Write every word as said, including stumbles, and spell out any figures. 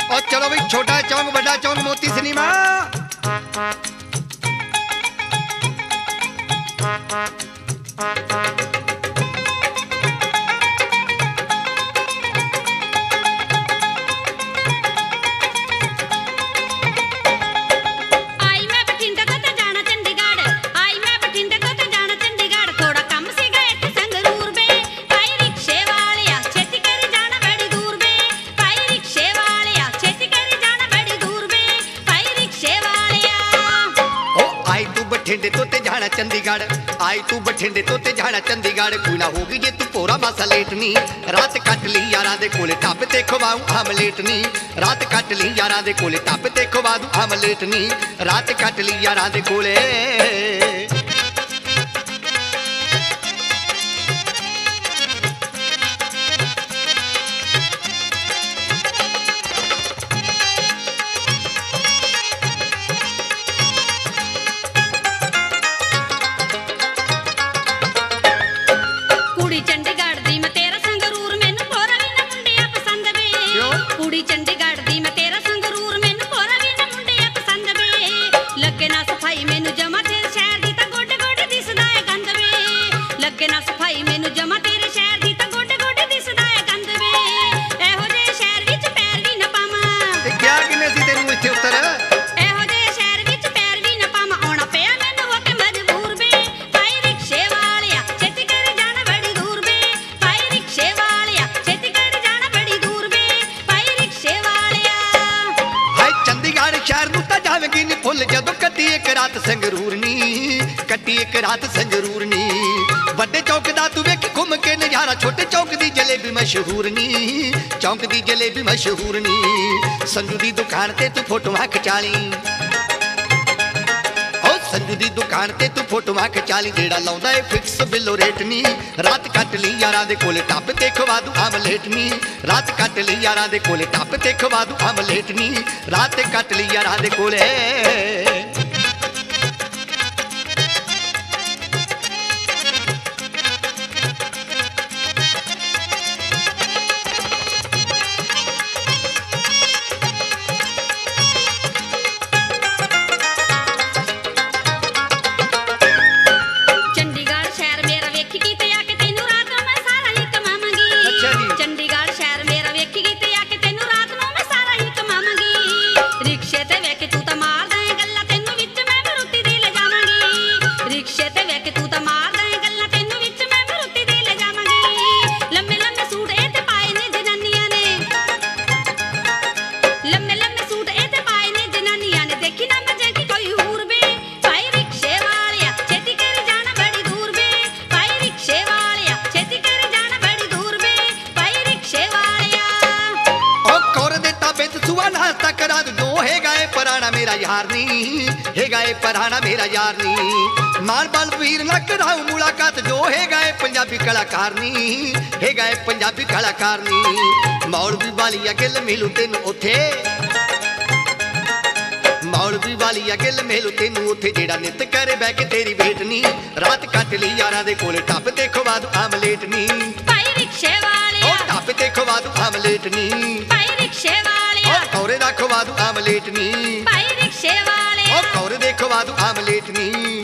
और चलो भाई, छोटा चौंक बड़ा चौंक मोती सिनेमा। बठिंडे तो ते जाना चंडीगढ़, आई तू बठिंडे तो ते जाना चंडीगढ़। कोई ना होगी जे तू पोरा मासा लेट नी, रात कट ली यारां दे कोले ढाबे ते खवाऊं आमलेट नी। रात कट ली यारां दे कोले ढाबे ते खवा दूं आमलेट नी। रात कट ली यारां दे कोले। फुल जदों कट्टी एक रात संगरूर नी, कट्टी एक रात संगरूर नी। वड्डे चौक दा तू वेख घुम के नजारा, छोटे चौक दी जलेबी मशहूर नी, चौक दी जलेबी मशहूर नी। संजू दी दुकान ते तू फोटोआं खिचाली, ओ संजू दी दुकान ते तू फोटोआं खिचाली। जेड़ा लाउंदा ए फिक्स बिलो रेट नी, रात कट ली यारां दे कोले ढाबे ते खवा दूं आमलेट नी। रात कट ली यारां दे कोले ढाबे ते खवा दूं आमलेट नी। रात कट ली यारां दे कोले। मेरा यार नी है गाए पराना मेरा यार नी। मान बलवीर ना कराऊं मुलाकात, जो है गाए पंजाबी कलाकार नी, है गाए पंजाबी कलाकार नी। मौलवी वाली अगिल मिलू तेनू उथे, मौलवी वाली अगिल मिलू तेनू उथे। जेड़ा नित करे बह के तेरी भेट नी, रात कट ली यारां दे कोले ढाबे ते खवा दूं आमलेट नी। भाई रिक्शे वाले ओ ढाबे ते खवा दूं आमलेट नी। भाई रिक्शे वाले ओ कौरे दा खवा दूं आमलेट नी। भाई रिक्शे वाले ओ कौरे दे खवा दूं आमलेट नी।